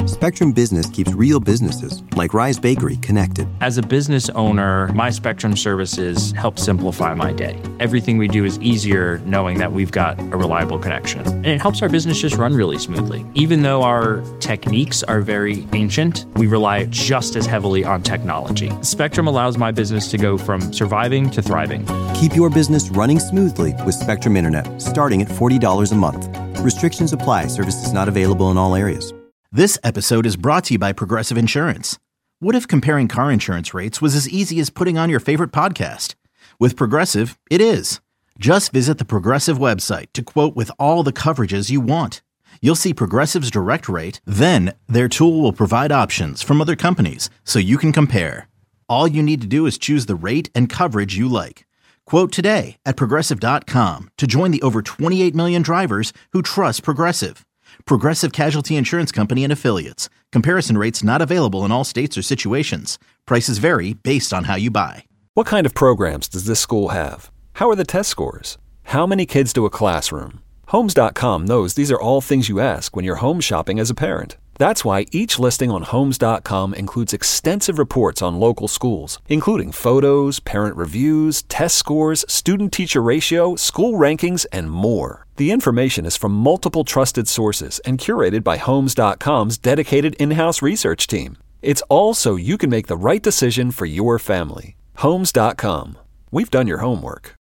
Spectrum Business keeps real businesses, like Rise Bakery, connected. As a business owner, my Spectrum services help simplify my day. Everything we do is easier knowing that we've got a reliable connection. And it helps our business just run really smoothly. Even though our techniques are very ancient, we rely just as heavily on technology. Spectrum allows my business to go from surviving to thriving. Keep your business running smoothly with Spectrum Internet, starting at $40 a month. Restrictions apply. Services not available in all areas. This episode is brought to you by Progressive Insurance. What if comparing car insurance rates was as easy as putting on your favorite podcast? With Progressive, it is. Just visit the Progressive website to quote with all the coverages you want. You'll see Progressive's direct rate, then their tool will provide options from other companies so you can compare. All you need to do is choose the rate and coverage you like. Quote today at Progressive.com to join the over 28 million drivers who trust Progressive. Progressive Casualty Insurance Company and Affiliates. Comparison rates not available in all states or situations. Prices vary based on how you buy. What kind of programs does this school have? How are the test scores? How many kids do a classroom? Homes.com knows these are all things you ask when you're home shopping as a parent. That's why each listing on Homes.com includes extensive reports on local schools, including photos, parent reviews, test scores, student-teacher ratio, school rankings, and more. The information is from multiple trusted sources and curated by Homes.com's dedicated in-house research team. It's all so you can make the right decision for your family. Homes.com. We've done your homework.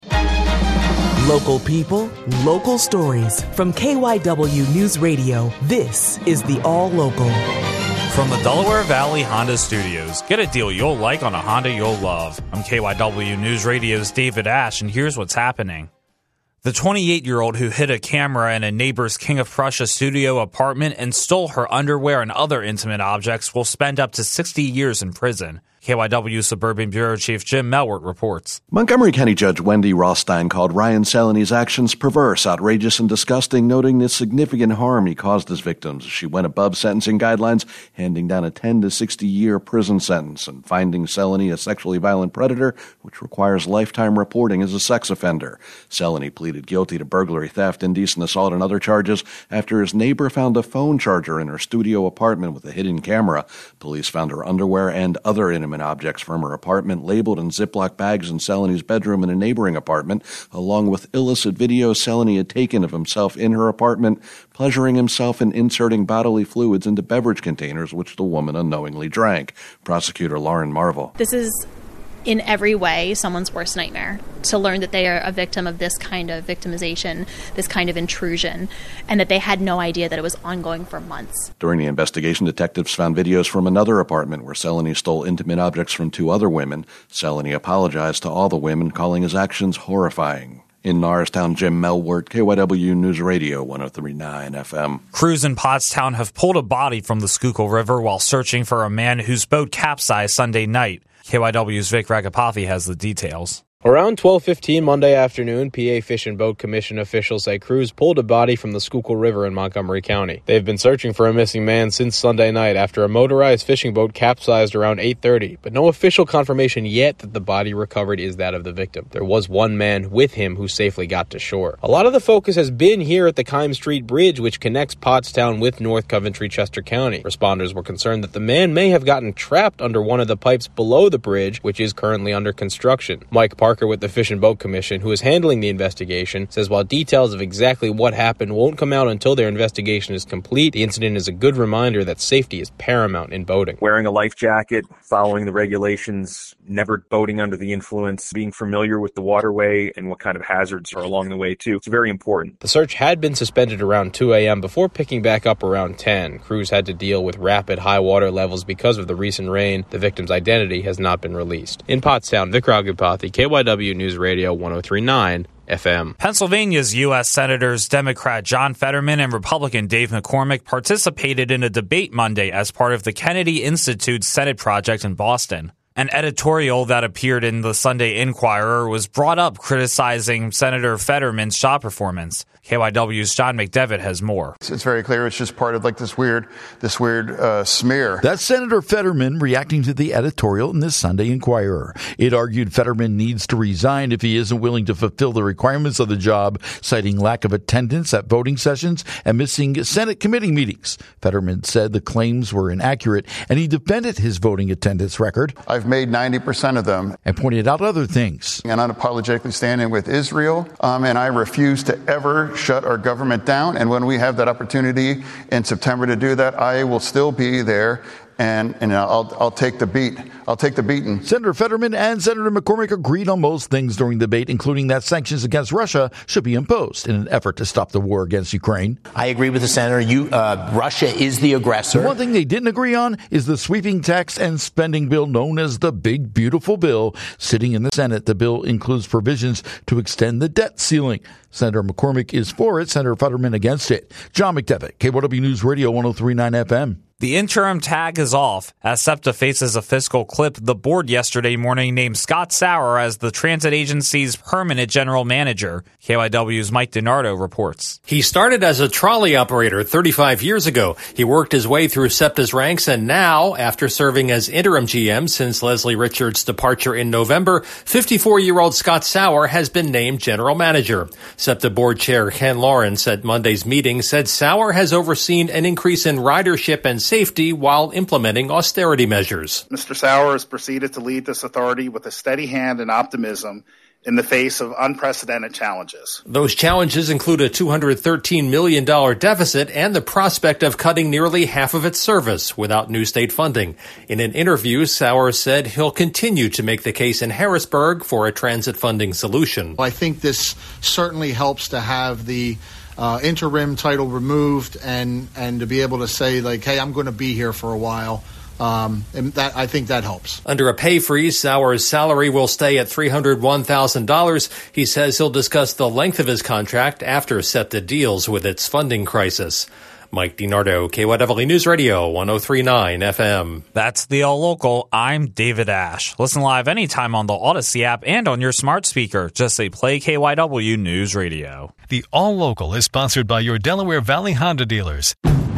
Local people, local stories. From KYW News Radio, this is the All Local. From the Delaware Valley Honda Studios, get a deal you'll like on a Honda you'll love. I'm KYW News Radio's David Ash, and here's what's happening. The 28-year-old who hid a camera in a neighbor's King of Prussia studio apartment and stole her underwear and other intimate objects will spend up to 60 years in prison. KYW Suburban Bureau Chief Jim Melwert reports. Montgomery County Judge Wendy Rothstein called Ryan Celany's actions perverse, outrageous, and disgusting, noting the significant harm he caused his victims. She went above sentencing guidelines, handing down a 10 to 60-year prison sentence and finding Celany a sexually violent predator, which requires lifetime reporting as a sex offender. Celany pleaded guilty to burglary, theft, indecent assault, and other charges after his neighbor found a phone charger in her studio apartment with a hidden camera. Police found her underwear and other intimate objects from her apartment labeled in Ziploc bags in Celany's bedroom in a neighboring apartment, along with illicit videos Celany had taken of himself in her apartment, pleasuring himself in inserting bodily fluids into beverage containers, which the woman unknowingly drank. Prosecutor Lauren Marvel. This is in every way someone's worst nightmare, to learn that they are a victim of this kind of victimization, this kind of intrusion, and that they had no idea that it was ongoing for months. During the investigation, detectives found videos from another apartment where Celany stole intimate objects from two other women. Celany apologized to all the women, calling his actions horrifying. In Norristown, Jim Melwert, KYW News Radio, 103.9 FM. Crews in Pottstown have pulled a body from the Schuylkill River while searching for a man whose boat capsized Sunday night. KYW's Vic Ragapathy has the details. Around 12:15 Monday afternoon, PA Fish and Boat Commission officials say crews pulled a body from the Schuylkill River in Montgomery County. They've been searching for a missing man since Sunday night after a motorized fishing boat capsized around 8:30, but no official confirmation yet that the body recovered is that of the victim. There was one man with him who safely got to shore. A lot of the focus has been here at the Kime Street Bridge, which connects Pottstown with North Coventry, Chester County. Responders were concerned that the man may have gotten trapped under one of the pipes below the bridge, which is currently under construction. Mike Parker with the Fish and Boat Commission, who is handling the investigation, says while details of exactly what happened won't come out until their investigation is complete, the incident is a good reminder that safety is paramount in boating. Wearing a life jacket, following the regulations, never boating under the influence, being familiar with the waterway and what kind of hazards are along the way too. It's very important. The search had been suspended around 2 a.m. before picking back up around 10. Crews had to deal with rapid high water levels because of the recent rain. The victim's identity has not been released. In Pottstown, Vic Ragapathy, KYW News Radio 103.9 FM. Pennsylvania's U.S. Senators Democrat John Fetterman and Republican Dave McCormick participated in a debate Monday as part of the Kennedy Institute's Senate Project in Boston. An editorial that appeared in the Sunday Inquirer was brought up criticizing Senator Fetterman's shot performance. KYW's John McDevitt has more. It's very clear it's just part of like this weird smear. That's Senator Fetterman reacting to the editorial in the Sunday Inquirer. It argued Fetterman needs to resign if he isn't willing to fulfill the requirements of the job, citing lack of attendance at voting sessions and missing Senate committee meetings. Fetterman said the claims were inaccurate, and he defended his voting attendance record. I've made 90% of them. And pointed out other things. And unapologetically standing with Israel, and I refuse to ever shut our government down. And when we have that opportunity in September to do that, I will still be there. And I'll take the beat. I'll take the beating. Senator Fetterman and Senator McCormick agreed on most things during the debate, including that sanctions against Russia should be imposed in an effort to stop the war against Ukraine. I agree with the senator. Russia is the aggressor. The one thing they didn't agree on is the sweeping tax and spending bill known as the Big Beautiful Bill. Sitting in the Senate, the bill includes provisions to extend the debt ceiling. Senator McCormick is for it, Senator Fetterman against it. John McDevitt, KYW News Radio 103.9 FM. The interim tag is off as SEPTA faces a fiscal clip. The board yesterday morning named Scott Sauer as the transit agency's permanent general manager. KYW's Mike DiNardo reports. He started as a trolley operator 35 years ago. He worked his way through SEPTA's ranks, and now, after serving as interim GM since Leslie Richards' departure in November, 54-year-old Scott Sauer has been named general manager. SEPTA board chair Ken Lawrence at Monday's meeting said Sauer has overseen an increase in ridership and safety while implementing austerity measures. Mr. Sauer has proceeded to lead this authority with a steady hand and optimism in the face of unprecedented challenges. Those challenges include a $213 million deficit and the prospect of cutting nearly half of its service without new state funding. In an interview, Sauer said he'll continue to make the case in Harrisburg for a transit funding solution. I think this certainly helps to have the interim title removed and to be able to say, like, hey, I'm going to be here for a while. And that, I think that helps. Under a pay freeze, Sauer's salary will stay at $301,000. He says he'll discuss the length of his contract after SEPTA deals with its funding crisis. Mike DiNardo, KYW News Radio, 103.9 FM. That's the All Local. I'm David Ash. Listen live anytime on the Odyssey app and on your smart speaker. Just say play KYW News Radio. The All Local is sponsored by your Delaware Valley Honda dealers.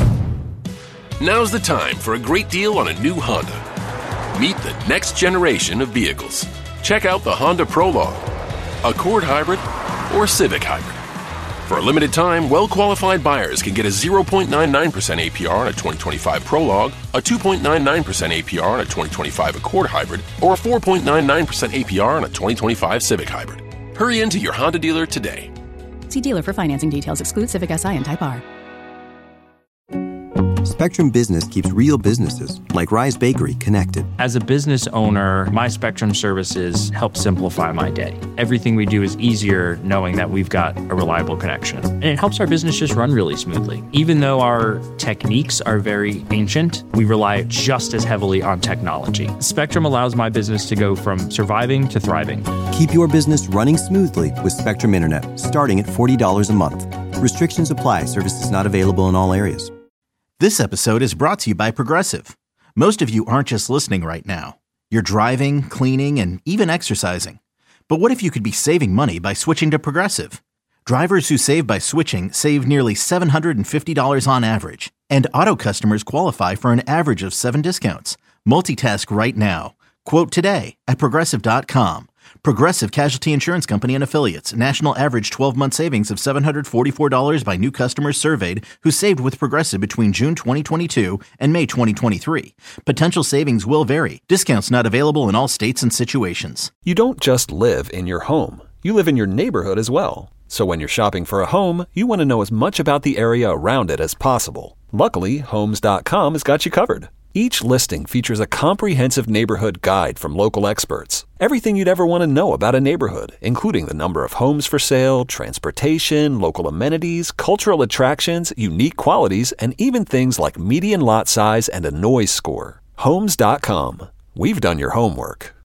Now's the time for a great deal on a new Honda. Meet the next generation of vehicles. Check out the Honda Prologue, Accord Hybrid, or Civic Hybrid. For a limited time, well-qualified buyers can get a 0.99% APR on a 2025 Prologue, a 2.99% APR on a 2025 Accord Hybrid, or a 4.99% APR on a 2025 Civic Hybrid. Hurry into your Honda dealer today. See dealer for financing details. Exclude Civic Si and Type R. Spectrum Business keeps real businesses, like Rise Bakery, connected. As a business owner, my Spectrum services help simplify my day. Everything we do is easier knowing that we've got a reliable connection. And it helps our business just run really smoothly. Even though our techniques are very ancient, we rely just as heavily on technology. Spectrum allows my business to go from surviving to thriving. Keep your business running smoothly with Spectrum Internet, starting at $40 a month. Restrictions apply. Services not available in all areas. This episode is brought to you by Progressive. Most of you aren't just listening right now. You're driving, cleaning, and even exercising. But what if you could be saving money by switching to Progressive? Drivers who save by switching save nearly $750 on average. And auto customers qualify for an average of 7 discounts. Multitask right now. Quote today at Progressive.com. Progressive Casualty Insurance Company and Affiliates. National average 12-month savings of $744 by new customers surveyed who saved with Progressive between June 2022 and May 2023. Potential savings will vary. Discounts not available in all states and situations. You don't just live in your home. You live in your neighborhood as well. So when you're shopping for a home, you want to know as much about the area around it as possible. Luckily, Homes.com has got you covered. Each listing features a comprehensive neighborhood guide from local experts. Everything you'd ever want to know about a neighborhood, including the number of homes for sale, transportation, local amenities, cultural attractions, unique qualities, and even things like median lot size and a noise score. Homes.com. We've done your homework.